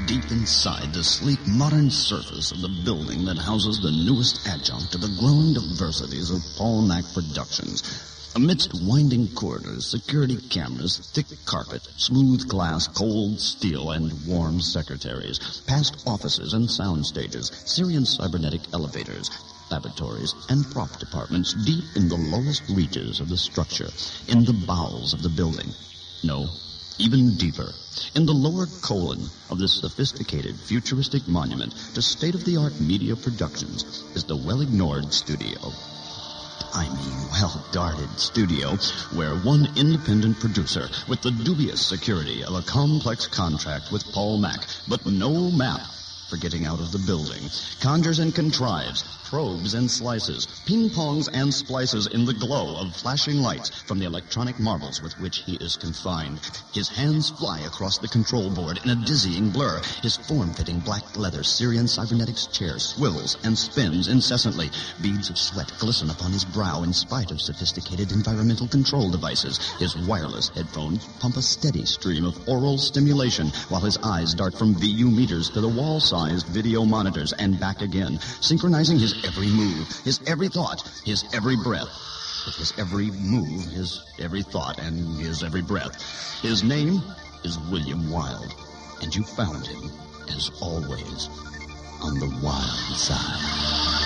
deep inside the sleek modern surface of the building that houses the newest adjunct to the growing diversities of Paul Mac Productions. Amidst winding corridors, security cameras, thick carpet, smooth glass, cold steel, and warm secretaries, past offices and sound stages, Syrian cybernetic elevators, laboratories, and prop departments deep in the lowest reaches of the structure, in the bowels of the building. No, even deeper, in the lower colon of this sophisticated, futuristic monument to state-of-the-art media productions is the well-ignored studio. I mean, well-guarded studio, where one independent producer, with the dubious security of a complex contract with Paul Mac, but no map for getting out of the building, conjures and contrives, probes and slices, ping-pongs and splices in the glow of flashing lights from the electronic marvels with which he is confined. His hands fly across the control board in a dizzying blur. His form-fitting black leather Syrian cybernetics chair swivels and spins incessantly. Beads of sweat glisten upon his brow in spite of sophisticated environmental control devices. His wireless headphones pump a steady stream of oral stimulation while his eyes dart from VU meters to the wall-sized video monitors and back again, synchronizing his every move, his every thought, his every breath. With his every move, his every thought, and his every breath. His name is William Wilde, and you found him, as always, on the wild side.